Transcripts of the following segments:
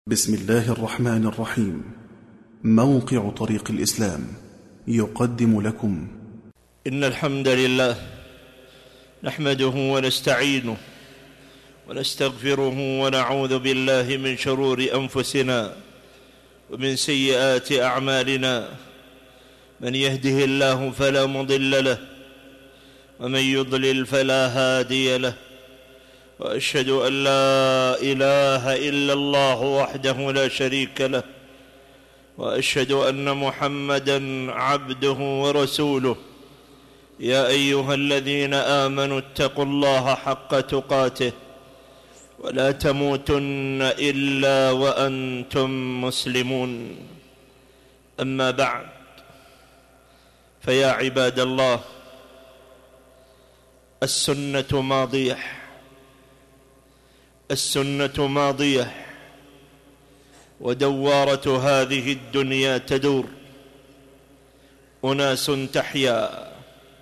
بسم الله الرحمن الرحيم. موقع طريق الإسلام يقدم لكم إن الحمد لله نحمده ونستعينه ونستغفره ونعوذ بالله من شرور أنفسنا ومن سيئات أعمالنا. من يهده الله فلا مضل له ومن يضلل فلا هادي له، وأشهد أن لا إله إلا الله وحده لا شريك له، وأشهد أن محمدًا عبده ورسوله. يا أيها الذين آمنوا اتقوا الله حق تقاته ولا تموتن إلا وأنتم مسلمون. أما بعد، فيا عباد الله، السنة ماضية ودوارة هذه الدنيا تدور. أناس تحيا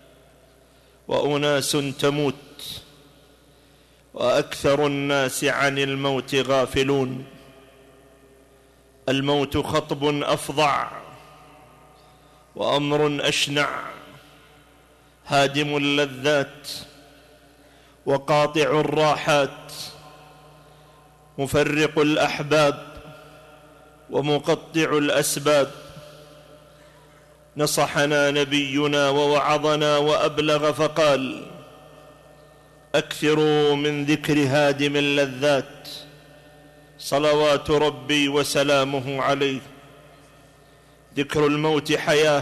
وأناس تموت، وأكثر الناس عن الموت غافلون. الموت خطب أفظع وأمر أشنع، هادم اللذات وقاطع الراحات، مفرق الأحباب ومقطع الأسباب. نصحنا نبينا ووعظنا وأبلغ فقال: أكثروا من ذكر هادم اللذات، صلوات ربي وسلامه عليه. ذكر الموت حياة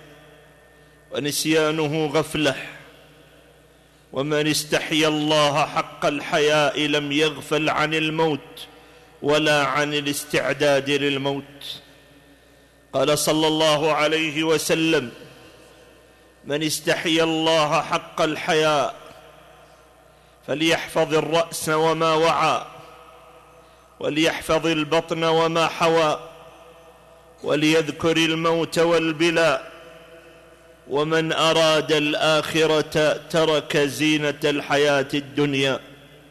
ونسيانه غفلة، ومن استحيا الله حق الحياء لم يغفل عن الموت ولا عن الاستعداد للموت. قال صلى الله عليه وسلم: من استحيا الله حق الحياء فليحفظ الرأس وما وعى، وليحفظ البطن وما حوى، وليذكر الموت والبلاء. ومن أراد الآخرة ترك زينة الحياة الدنيا.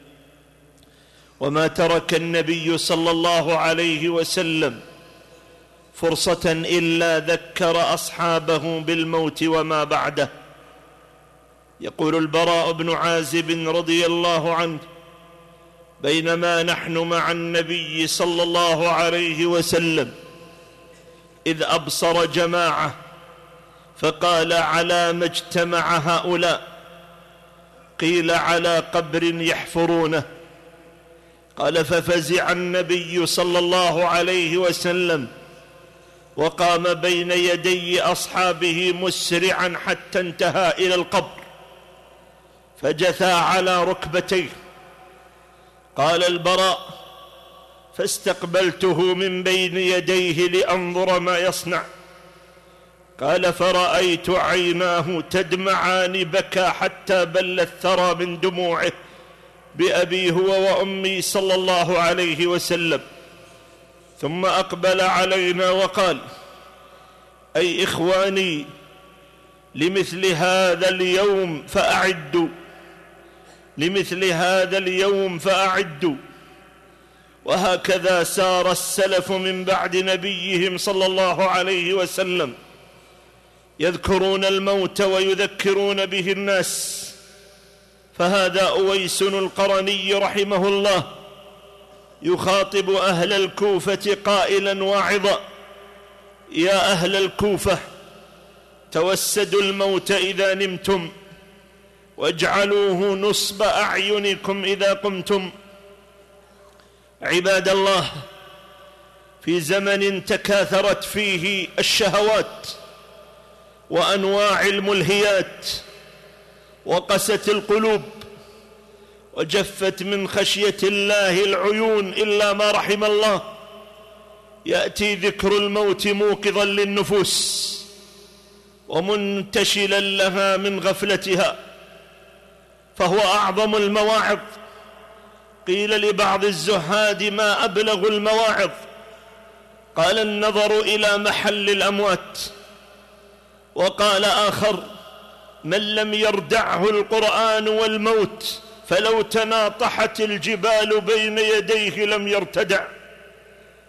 وما ترك النبي صلى الله عليه وسلم فرصة إلا ذكر أصحابه بالموت وما بعده. يقول البراء بن عازب رضي الله عنه: بينما نحن مع النبي صلى الله عليه وسلم إذ أبصر جماعة فقال: على ما اجتمع هؤلاء؟ قيل: على قبر يحفرونه. قال: ففزع النبي صلى الله عليه وسلم وقام بين يدي أصحابه مسرعا حتى انتهى إلى القبر، فجثى على ركبتيه. قال البراء: فاستقبلته من بين يديه لأنظر ما يصنع. قال: فرأيت عيناه تدمعان، بكى حتى بل الثرى من دموعه بأبي هو وأمي صلى الله عليه وسلم. ثم أقبل علينا وقال: أي إخواني، لمثل هذا اليوم فأعدوا. وهكذا سار السلف من بعد نبيهم صلى الله عليه وسلم، يذكرون الموت ويذكرون به الناس. فهذا أويس القرني رحمه الله يخاطب أهل الكوفة قائلا واعظا: يا أهل الكوفة، توسدوا الموت إذا نمتم، واجعلوه نصب أعينكم إذا قمتم. عباد الله، في زمن تكاثرت فيه الشهوات وأنواع الملهيات، وقست القلوب، وجفت من خشية الله العيون إلا ما رحم الله، يأتي ذكر الموت موقظا للنفوس ومنتشلا لها من غفلتها، فهو أعظم المواعظ. قيل لبعض الزهاد: ما أبلغ المواعظ؟ قال: النظر إلى محل الأموات. وقال آخر: من لم يردعه القرآن والموت فلو تناطحت الجبال بين يديه لم يرتدع.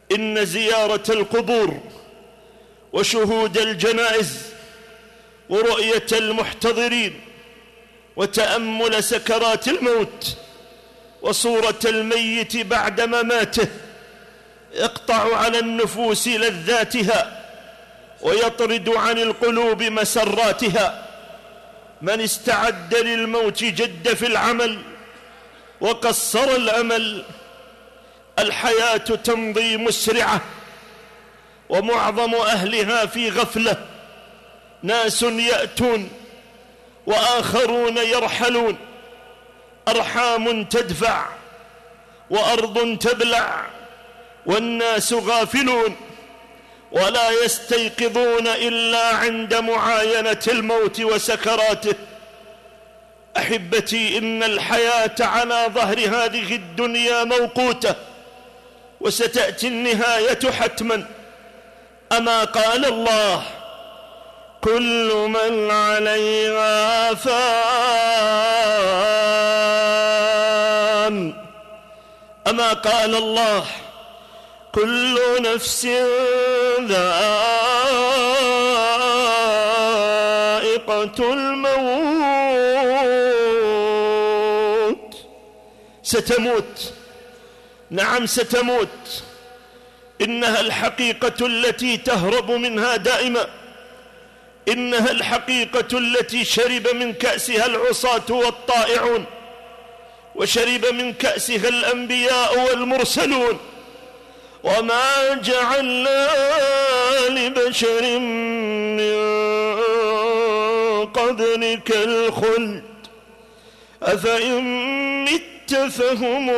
إن زيارة القبور وشهود الجنائز ورؤية المحتضرين وتأمل سكرات الموت وصورة الميت بعد مماته يقطع على النفوس لذاتها ويطرد عن القلوب مسراتها. من استعد للموت جد في العمل وقصر الأمل. الحياة تمضي مسرعة ومعظم أهلها في غفلة، ناس يأتون وآخرون يرحلون، أرحام تدفع وأرض تبلع، والناس غافلون ولا يستيقظون إلا عند معاينة الموت وسكراته. أحبتي، إن الحياة على ظهر هذه الدنيا موقوتة وستأتي النهاية حتما. أما قال الله: كل من عليها فان. أما قال الله: كل نفس ذائقة الموت. ستموت، نعم ستموت. إنها الحقيقة التي تهرب منها دائما، إنها الحقيقة التي شرب من كأسها العصاة والطائعون، وشرب من كأسها الأنبياء والمرسلون. وما جعلنا لبشر من قبلك الخلد أفإن مت فهم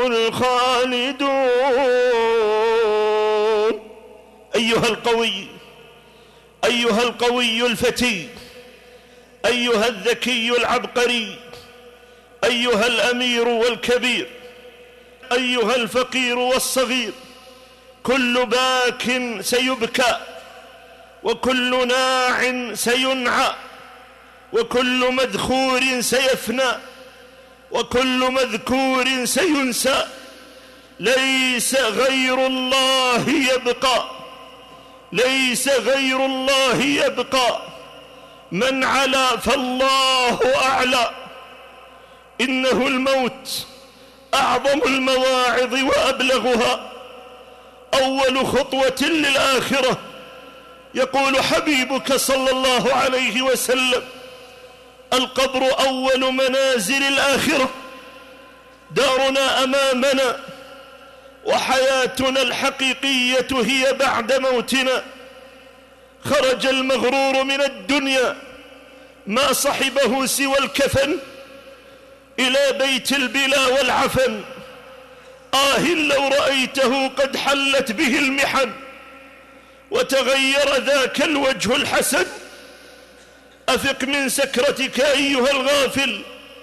الخالدون. أيها القوي، أيها القوي الفتي، أيها الذكي العبقري، أيها الأمير والكبير، أيها الفقير والصغير، كل باك سيبكى، وكل ناع سينعى، وكل مذخور سيفنى، وكل مذكور سينسى. ليس غير الله يبقى، ليس غير الله يبقى. من علا فالله أعلى. إنه الموت أعظم المواعظ وأبلغها، أول خطوة للآخرة. يقول حبيبك صلى الله عليه وسلم: القبر أول منازل الآخرة، دارنا أمامنا، وحياتنا الحقيقية هي بعد موتنا. خرج المغرور من الدنيا ما صحبه سوى الكفن إلى بيت البلا والعفن. لو رأيته قد حلت به المحن وتغير ذاك الوجه الحسن. أفق من سكرتك أيها الغافل،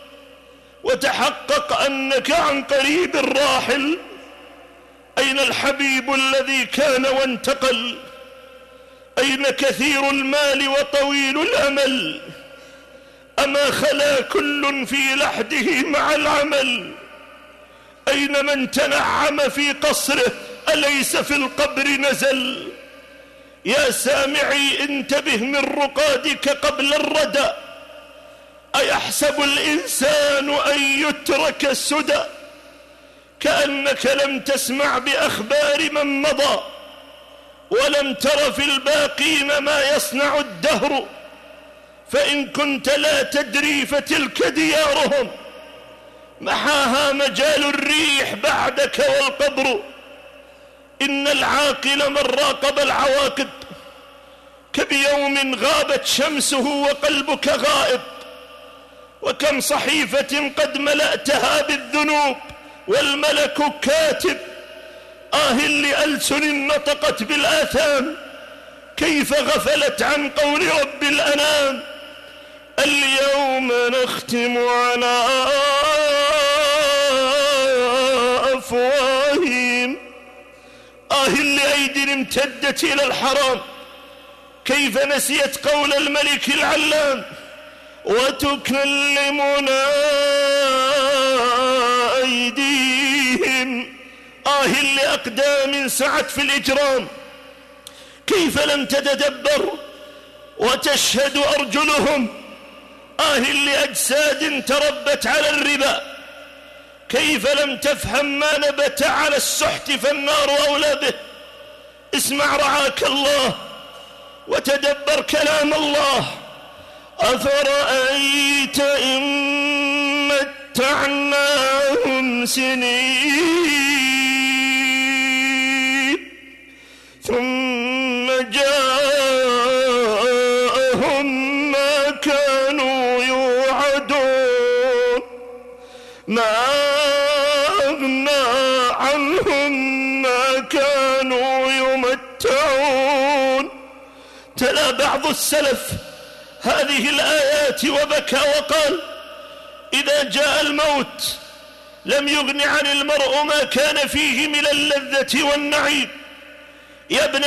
وتحقق أنك عن قريب راحل. أين الحبيب الذي كان وانتقل؟ أين كثير المال وطويل الأمل؟ أما خلا كل في لحده مع العمل؟ أين من تنعم في قصره أليس في القبر نزل؟ يا سامعي انتبه من رقادك قبل الردى. أيحسب الإنسان أن يترك سدى؟ كأنك لم تسمع بأخبار من مضى، ولم تر في الباقين ما يصنع الدهر. فإن كنت لا تدري فتلك ديارهم، محاها مجال الريح بعدك والقبر. إن العاقل من راقب العواقب، كبيوم غابت شمسه وقلبك غائب. وكم صحيفة قد ملأتها بالذنوب والملك كاتب. لألسن نطقت بالآثام، كيف غفلت عن قول رب الأنام. اليوم نختم على أفواههم. لأيدي امتدت إلى الحرام، كيف نسيت قول الملك العلام. وتكلمنا أيديهم، لأقدام سعت في الإجرام، كيف لم تتدبر وتشهد أرجلهم؟ لأجساد تربت على الربا، كيف لم تفهم ما نبت على السحت فالنار أولى به؟ اسمع رعاك الله وتدبر كلام الله. أفرأيت إن متعناهم سنين ثم جاءهم ما كانوا يوعدون ما أغنى عنهم ما كانوا يمتعون. تلا بعض السلف هذه الآيات وبكى وقال: إذا جاء الموت لم يغن عن المرء ما كان فيه من اللذة والنعيم. يا ابن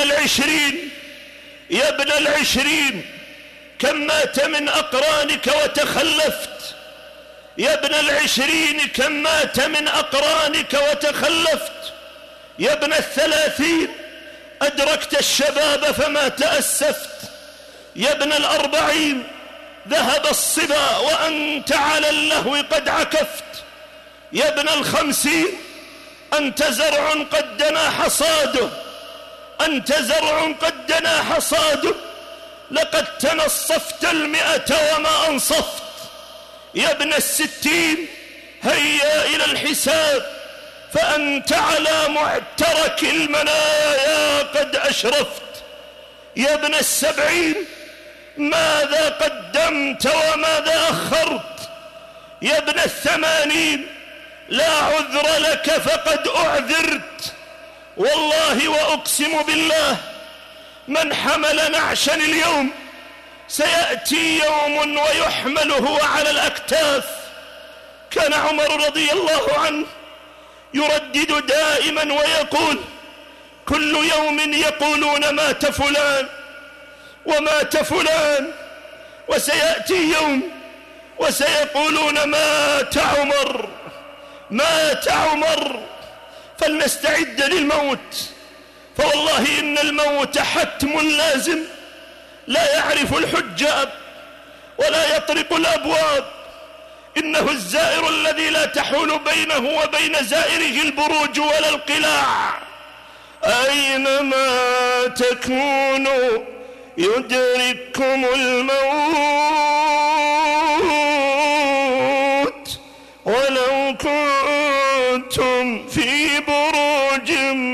العشرين كم مات من أقرانك وتخلفت. يا ابن العشرين كم مات من أقرانك وتخلفت. يا ابن الثلاثين أدركت الشباب فما تأسفت. يا ابن الأربعين ذهب الصبا وأنت على اللهو قد عكفت. يا ابن الخمسين أنت زرع قد دنا حصاده، أنت زرع قد دنا حصاده، لقد تنصفت 100 وما أنصفت. يا ابن الستين هيا إلى الحساب فأنت على معترك المنايا قد أشرفت. يا ابن السبعين ماذا قدمت وماذا أخرت. يا ابن الثمانين لا عذر لك فقد أعذرت. والله وأقسم بالله من حمل نعشا اليوم سيأتي يوم ويحمله على الأكتاف. كان عمر رضي الله عنه يردد دائما ويقول: كل يوم يقولون مات فلان ومات فلان، وسيأتي يوم وسيقولون مات عمر مات عمر. فلنستعد للموت، فوالله إن الموت حتم لازم، لا يعرف الحجاب ولا يطرق الأبواب. إنه الزائر الذي لا تحول بينه وبين زائره البروج ولا القلاع. أينما تكونوا يدرككم الموت ولو كنتم في بروج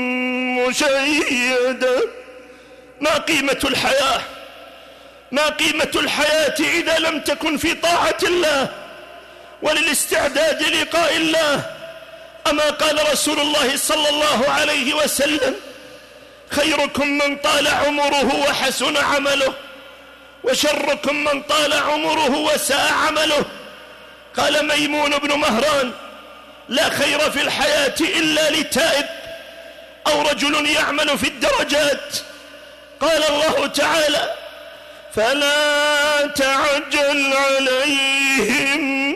مشيدة. ما قيمة الحياة؟ ما قيمة الحياة إذا لم تكن في طاعة الله وللاستعداد لقاء الله؟ أما قال رسول الله صلى الله عليه وسلم: خيركم من طال عمره وحسن عمله، وشركم من طال عمره وساء عمله. قال ميمون بن مهران: لا خير في الحياة إلا لتائب أو رجل يعمل في الدرجات. قال الله تعالى: فلا تعجل عليهم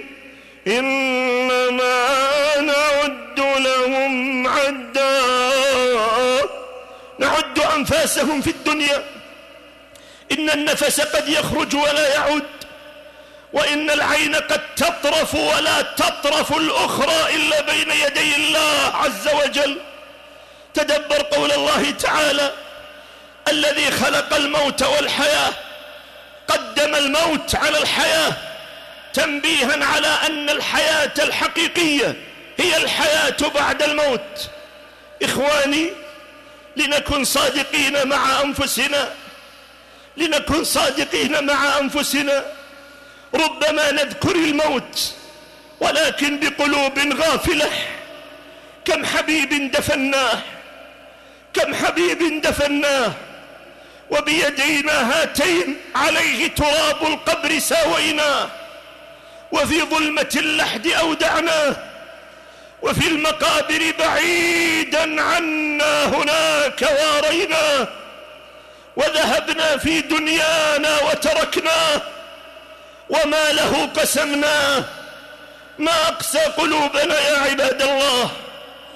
إنما نعد لهم عدا. نعد أنفاسهم في الدنيا، إن النفس قد يخرج ولا يعود، وإن العين قد تطرف ولا تطرف الأخرى إلا بين يدي الله عز وجل. تدبر قول الله تعالى: الذي خلق الموت والحياة، قدم الموت على الحياة تنبيها على أن الحياة الحقيقية هي الحياة بعد الموت. إخواني، لنكن صادقين مع أنفسنا، لنكن صادقين مع أنفسنا. ربما نذكر الموت ولكن بقلوب غافلة. كم حبيب دفناه، كم حبيب دفناه وبيدينا هاتين عليه تراب القبر ساويناه، وفي ظلمة اللحد أودعناه، وفي المقابر بعيدا عنا هناك واريناه، وذهبنا في دنيانا وتركناه، وما له قسمناه. ما أقسى قلوبنا يا عباد الله،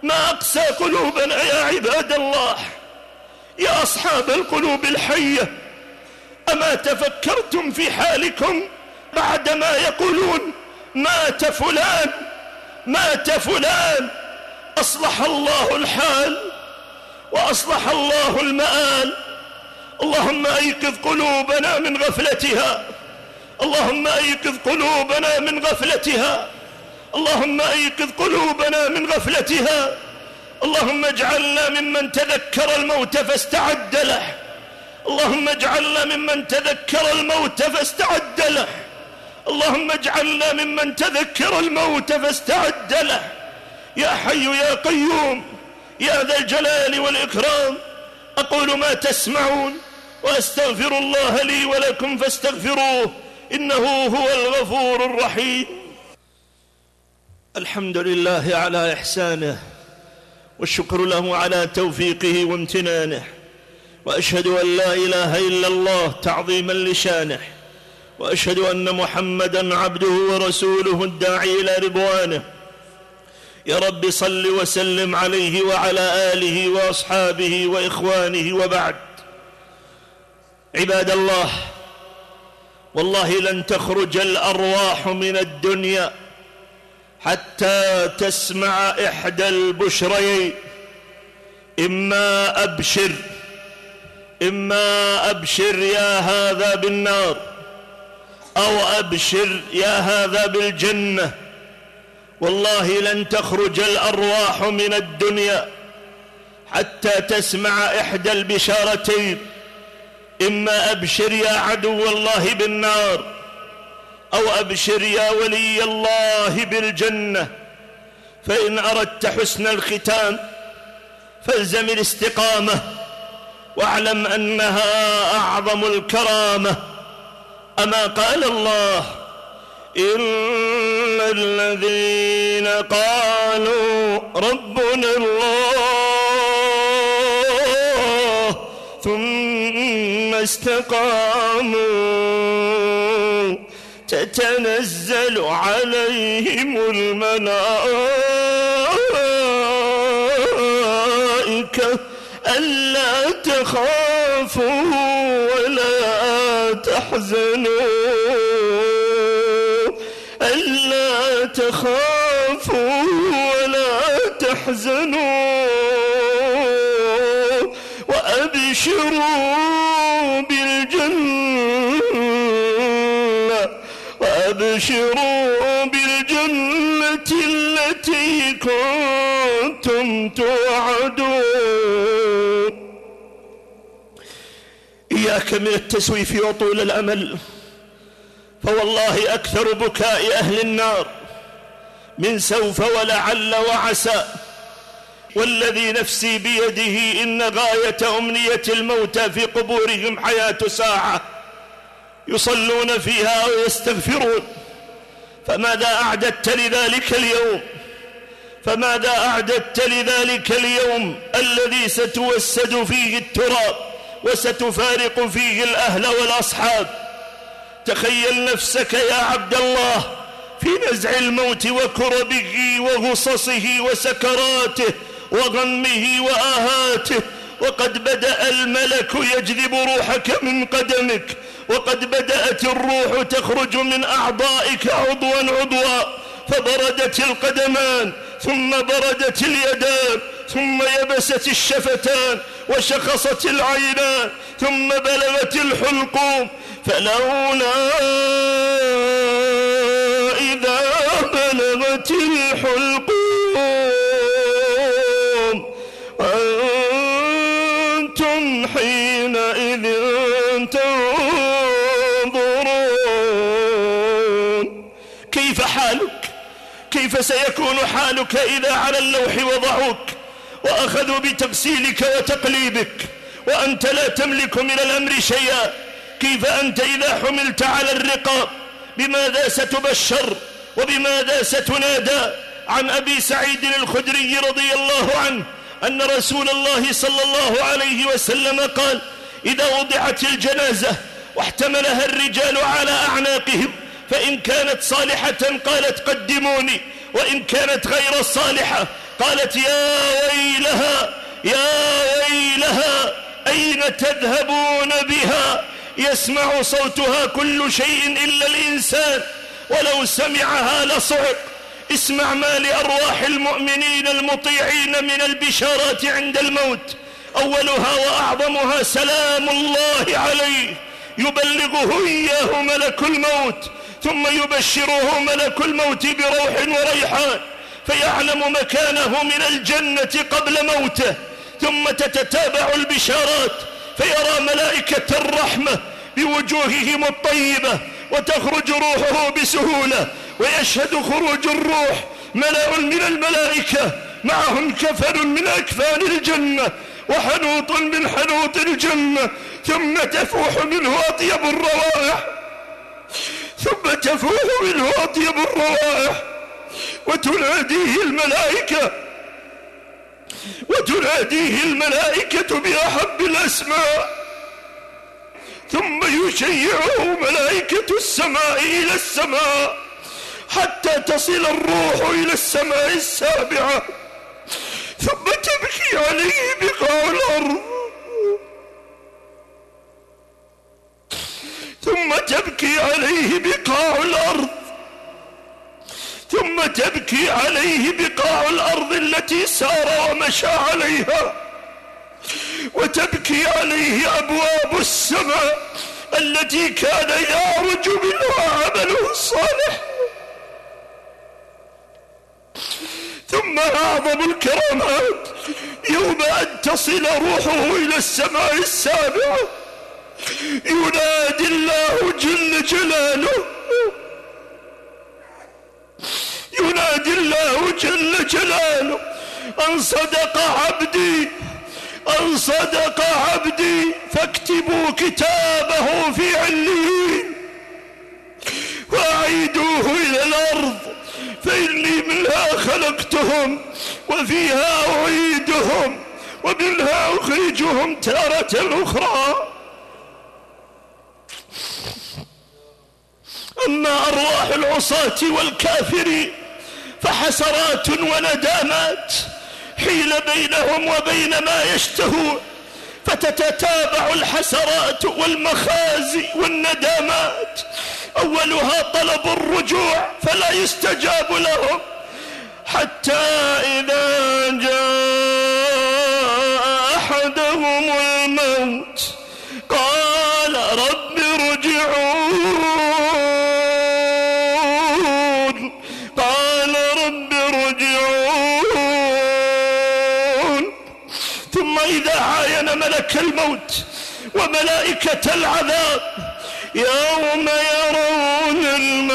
ما أقسى قلوبنا يا عباد الله، يا أصحاب القلوب الحية، أما تفكرتم في حالكم بعدما يقولون مات فلان مات فلان؟ أصلح الله الحال وأصلح الله المآل. اللهم أيقظ قلوبنا من غفلتها، اللهم أيقظ قلوبنا من غفلتها، اللهم أيقظ قلوبنا من غفلتها. اللهم اجعلنا ممن تذكر الموت فاستعد له، اللهم اجعلنا ممن تذكر الموت فاستعد له، اللهم اجعلنا ممن تذكر الموت فاستعد له. يا حي يا قيوم يا ذا الجلال والإكرام، أقول ما تسمعون وأستغفر الله لي ولكم فاستغفروه إنه هو الغفور الرحيم. الحمد لله على إحسانه، والشكر له على توفيقه وامتنانه، وأشهد أن لا إله إلا الله تعظيما لشانه، وأشهد أن محمدًا عبده ورسوله الداعي إلى رضوانه. يا رب صل وسلم عليه وعلى آله وأصحابه وإخوانه، وبعد. عباد الله، والله لن تخرج الأرواح من الدنيا حتى تسمع إحدى البشرين: إما أبشر يا هذا بالنار، أو أبشر يا هذا بالجنة. والله لن تخرج الأرواح من الدنيا حتى تسمع إحدى البشارتين: إما أبشر يا عدو الله بالنار، أو أبشر يا ولي الله بالجنة. فإن أردت حسن الختام فالزم الاستقامة، واعلم أنها أعظم الكرامة. أما قال الله: إن الذين قالوا ربنا الله ثم استقاموا تتنزل عليهم الملائكة ألا تخافوا ولا تحزنوا، ألا تخافوا ولا تحزنوا، وأبشروا بالجنة التي كنتم توعدون. إياك من التسويف وطول الأمل، فوالله أكثر بكاء أهل النار من سوف ولعل وعسى. والذي نفسي بيده إن غاية أمنية الموتى في قبورهم حياة ساعة يصلون فيها ويستغفرون. فماذا أعددت لذلك اليوم؟ فماذا أعددت لذلك اليوم الذي ستوسد فيه التراب وستفارق فيه الأهل والأصحاب؟ تخيل نفسك يا عبد الله في نزع الموت وكربه وغصصه وسكراته وغمه وآهاته، وقد بدأ الملك يجذب روحك من قدمك، وقد بدأت الروح تخرج من أعضائك عضوا، فبردت القدمان، ثم بردت اليدان، ثم يبست الشفتان، وشخصت العينان، ثم بلغت الحلقوم. فلولا إذا بلغت الحلقوم أنتم حينئذ تنظرون. كيف حالك؟ كيف سيكون حالك إذا على اللوح وضعوك وأخذوا بتغسيلك وتقليبك وأنت لا تملك من الأمر شيئا؟ كيف أنت إذا حملت على الرقاب؟ بماذا ستبشر وبماذا ستنادى؟ عن أبي سعيد الخدري رضي الله عنه أن رسول الله صلى الله عليه وسلم قال: إذا وضعت الجنازة واحتملها الرجال على أعناقهم، فإن كانت صالحة قالت قدموني، وإن كانت غير صالحة قالت يا ويلها يا ويلها أين تذهبون بها؟ يسمع صوتها كل شيء إلا الإنسان، ولو سمعها لصعق. اسمع ما لأرواح المؤمنين المطيعين من البشارات عند الموت. أولها وأعظمها سلام الله عليه، يبلغه إياه ملك الموت، ثم يبشره ملك الموت بروح وريحان، فيعلم مكانه من الجنة قبل موته. ثم تتتابع البشارات، فيرى ملائكة الرحمة بوجوههم الطيبة، وتخرج روحه بسهولة، ويشهد خروج الروح ملأ من الملائكة معهم كفن من أكفان الجنة وحنوط من حنوط الجنة، ثم تفوح منه أطيب الروائح، وتناديه الملائكة بأحب الأسماء، ثم يشيعه ملائكة السماء إلى السماء حتى تصل الروح إلى السماء السابعة، ثم تبكي عليه بقاع الأرض، ثم تبكي عليه بقاع الأرض التي سار ومشى عليها، وتبكي عليه أبواب السماء التي كان يعرج منها عمله الصالح. ثم أعظم الكرامات يوم أن تصل روحه إلى السماء السابعة، ينادي الله جل جلاله أن صدق عبدي فاكتبوا كتابه في عليين وأعيدوه إلى الأرض، فإني منها خلقتهم وفيها أعيدهم ومنها أخرجهم تارة أخرى. أما أرواح العصاة والكافرين فحسرات وندامات حيل بينهم وبين ما يشتهون، فتتتابع الحسرات والمخازي والندامات. أولها طلب الرجوع فلا يستجاب لهم، حتى إذا جاء أحدهم الموت قال رب ارجعون، ثم إذا عاين ملك الموت وملائكة العذاب يوم يرون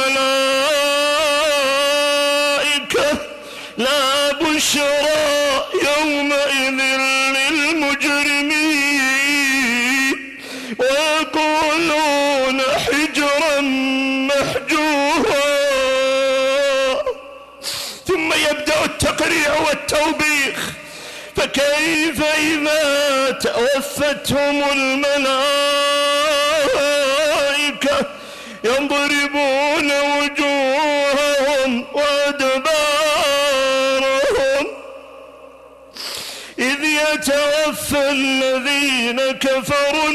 الملائكة لا بشرى يومئذ للمجرمين ويقولون حجرا محجورا. ثم يبدأ التقريع والتوبيخ، فكيف إذا توفتهم الملائكة يضربون وجوههم وأدبارهم إذ يتوفى الذين كفروا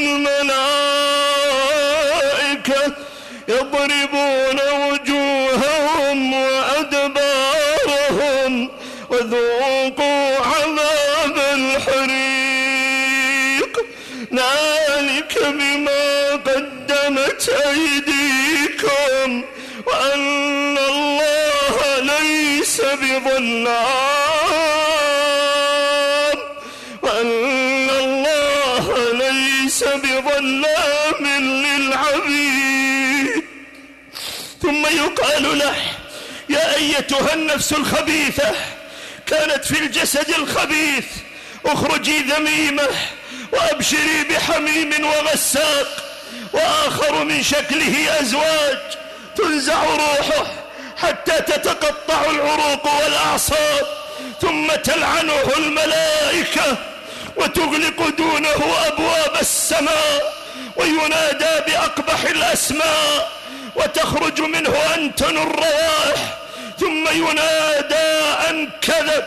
الملائكة يضربون وجوههم وأدبارهم وذوقوا عذاب الحريق ذلك بما قدمت أيديكم وأن الله ليس بظلام للعبيد. ثم يقال له يا أيتها النفس الخبيثة كانت في الجسد الخبيث اخرجي ذميمة وأبشري بحميم وغساق وآخر من شكله أزواج، تنزع روحه حتى تتقطع العروق والأعصاب، ثم تلعنه الملائكة وتغلق دونه أبواب السماء، وينادى بأقبح الأسماء وتخرج منه أنتن الروائح، ثم ينادى أن كذب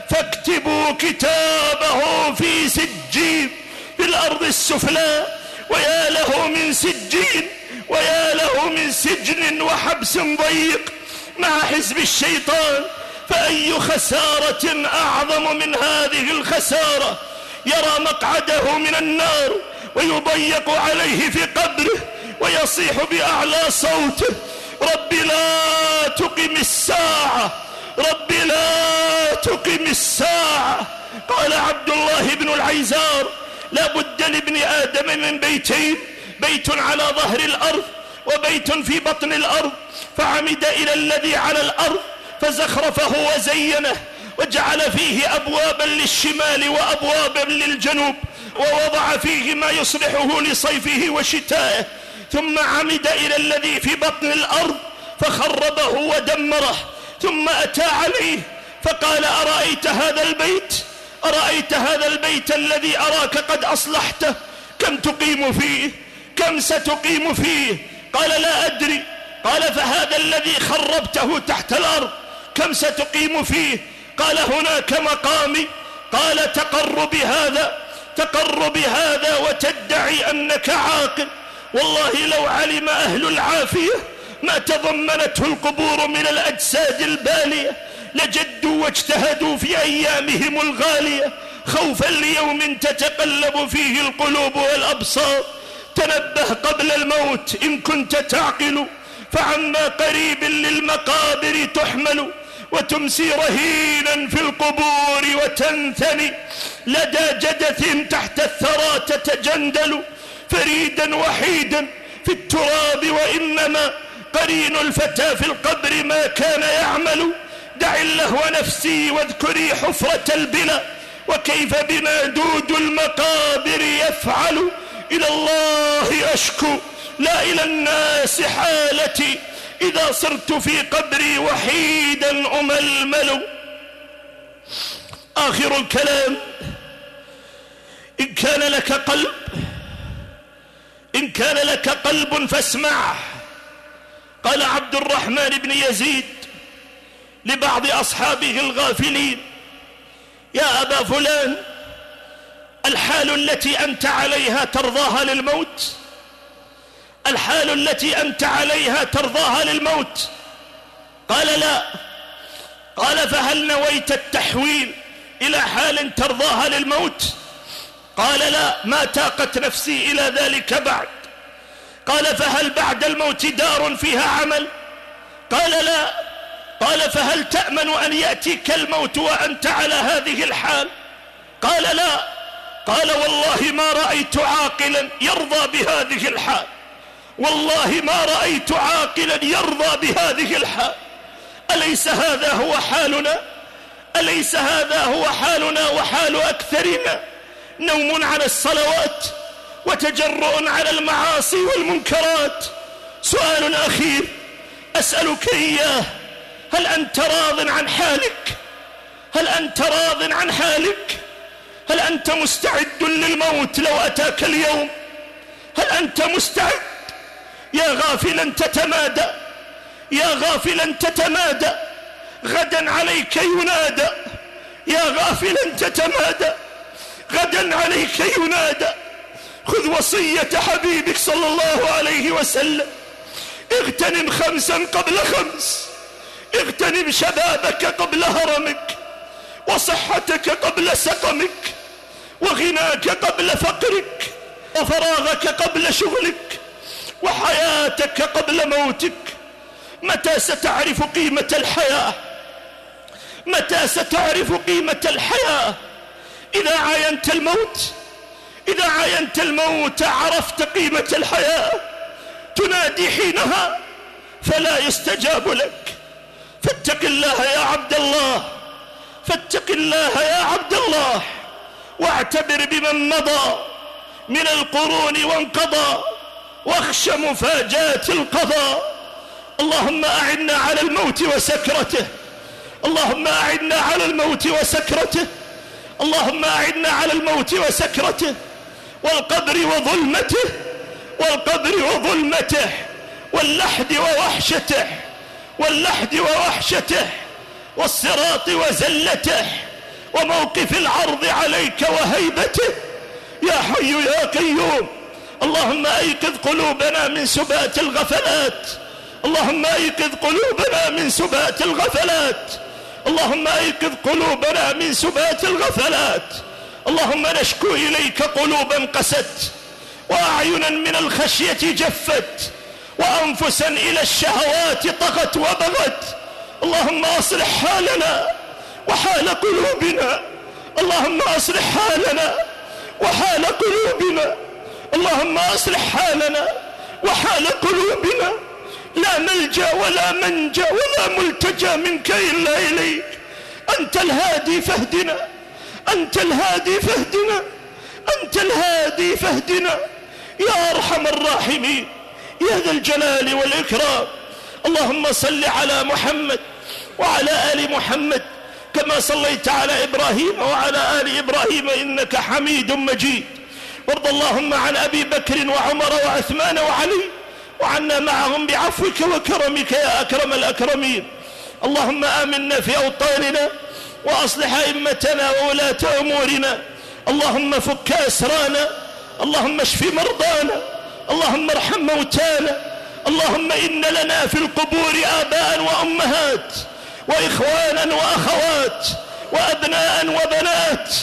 فاكتبوا كتابه في سجين في الأرض السفلى. ويا له من سجين، ويا له من سجن وحبس ضيق مع حزب الشيطان. فأي خسارة أعظم من هذه الخسارة؟ يرى مقعده من النار ويضيق عليه في قبره ويصيح بأعلى صوته: رب لا تقم الساعة، رب لا تقم الساعة. قال عبد الله بن العيزار: لا بد لابن آدم من بيتين، بيت على ظهر الأرض وبيت في بطن الأرض. فعمد إلى الذي على الأرض فزخرفه وزينه وجعل فيه أبوابا للشمال وأبوابا للجنوب، ووضع فيه ما يصلحه لصيفه وشتائه. ثم عمد إلى الذي في بطن الأرض فخربه ودمره. ثم أتى عليه فقال: أرأيت هذا البيت؟ أرأيت هذا البيت الذي أراك قد أصلحته؟ كم تقيم فيه؟ كم ستقيم فيه؟ قال: لا أدري. قال: فهذا الذي خربته تحت الأرض كم ستقيم فيه؟ قال: هناك مقامي. قال: تقر بهذا وتدعي أنك عاقل. والله لو علم أهل العافية ما تضمنته القبور من الأجساد البالية لجدوا واجتهدوا في أيامهم الغالية خوفا ليوم تتقلب فيه القلوب والأبصار. تنبه قبل الموت إن كنت تعقل، فعما قريب للمقابر تحمل، وتمسي رهينا في القبور وتنثني لدى جدث تحت الثرى تتجندل، فريدا وحيدا في التراب. وإنما قرين الفتى في القبر ما كان يعمل. دع اللهو نفسي واذكري حفرة البلا، وكيف بنا دود المقابر يفعل. إلى الله أشكو لا إلى الناس حالتي، إذا صرت في قبري وحيدا أململ. آخر الكلام: إن كان لك قلب فاسمعه. قال عبد الرحمن بن يزيد لبعض أصحابه الغافلين: يا أبا فلان، الحال التي أنت عليها ترضاها للموت؟ الحال التي أنت عليها ترضاها للموت؟ قال: لا. قال: فهل نويت التحويل إلى حال ترضاها للموت؟ قال: لا، ما تاقت نفسي إلى ذلك بعد. قال: فهل بعد الموت دار فيها عمل؟ قال: لا. قال: فهل تأمن أن يأتيك الموت وأنت على هذه الحال؟ قال: لا. قال: والله ما رأيت عاقلا يرضى بهذه الحال، والله ما رأيت عاقلا يرضى بهذه الحال. أليس هذا هو حالنا؟ أليس هذا هو حالنا وحال أكثرنا؟ نوم عن الصلوات وتجرؤ على المعاصي والمنكرات. سؤال أخير أسألك إياه: هل أنت راض عن حالك؟ هل أنت راض عن حالك؟ هل أنت مستعد للموت لو أتاك اليوم؟ هل أنت مستعد؟ يا غافلا تتمادى، يا غافلا تتمادى، غدا عليك ينادى. يا غافلا تتمادى، غدا عليك ينادى. خذ وصية حبيبك صلى الله عليه وسلم: اغتنم 5 قبل 5. اغتنم شبابك قبل هرمك، وصحتك قبل سقمك، وغناك قبل فقرك، وفراغك قبل شغلك، وحياتك قبل موتك. متى ستعرف قيمة الحياة؟ متى ستعرف قيمة الحياة؟ إذا عاينت الموت، إذا عاينت الموت عرفت قيمة الحياة. تنادي حينها فلا يستجاب لك. فاتق الله يا عبد الله، فاتق الله يا عبد الله، واعتبر بمن مضى من القرون وانقضى، واخش مفاجات القضاء. اللهم أعنا على الموت وسكرته، اللهم أعنا على الموت وسكرته، اللهم أعنا على الموت وسكرته، والقبر وظلمته، والقبر وظلمته، واللحد ووحشته، واللحد ووحشته، والصراط وزلته. وموقف العرض عليك وهيبته يا حي يا قيوم. اللهم أيقظ قلوبنا من سبات الغفلات، اللهم أيقظ قلوبنا من سبات الغفلات، اللهم أيقظ قلوبنا من سبات الغفلات. اللهم نشكو إليك قلوبا قست، وأعينا من الخشية جفت، وأنفسا إلى الشهوات طغت وبغت. اللهم أصلح حالنا وحال قلوبنا، اللهم أصلح حالنا وحال قلوبنا، اللهم أصلح حالنا وحال قلوبنا. لا ملجأ ولا منجأ ولا ملتجأ منك إلا إليك. أنت الهادي فاهدنا، أنت الهادي فاهدنا، أنت الهادي فاهدنا يا أرحم الراحمين يا ذا الجلال والإكرام. اللهم صل على محمد وعلى آل محمد كما صليت على إبراهيم وعلى آل إبراهيم إنك حميد مجيد. وارض اللهم عن أبي بكر وعمر وعثمان وعلي وعنا معهم بعفوك وكرمك يا أكرم الأكرمين. اللهم آمنا في أوطاننا وأصلح أئمتنا وولاة أمورنا. اللهم فك أسرانا، اللهم اشف مرضانا، اللهم ارحم موتانا. اللهم إن لنا في القبور آباء وأمهات وإخوانا وأخوات وأبناء وبنات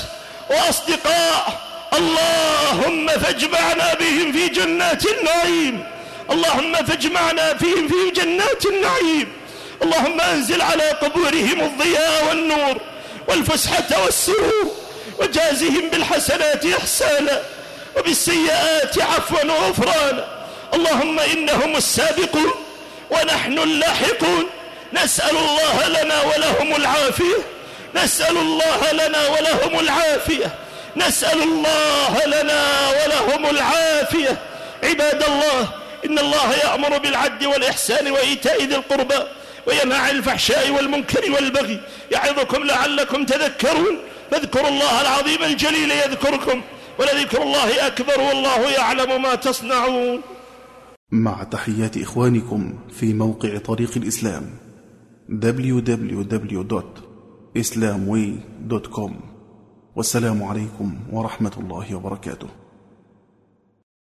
وأصدقاء، اللهم فاجمعنا بهم في جنات النعيم، اللهم فاجمعنا بهم في جنات النعيم. اللهم أنزل على قبورهم الضياء والنور والفسحة والسرور، وجازهم بالحسنات إحسانا وبالسيئات عفوا وغفرانا. اللهم إنهم السابقون ونحن اللاحقون. نسأل الله لنا ولهم العافية، نسأل الله لنا ولهم العافية، نسأل الله لنا ولهم العافية. عباد الله، إن الله يأمر بالعدل والإحسان وإيتاء ذي القربى وينهى عن الفحشاء والمنكر والبغي يعظكم لعلكم تذكرون. فاذكروا الله العظيم الجليل يذكركم، ولذكر الله أكبر والله يعلم ما تصنعون. مع تحيات إخوانكم في موقع طريق الإسلام www.islamway.com. والسلام عليكم ورحمة الله وبركاته.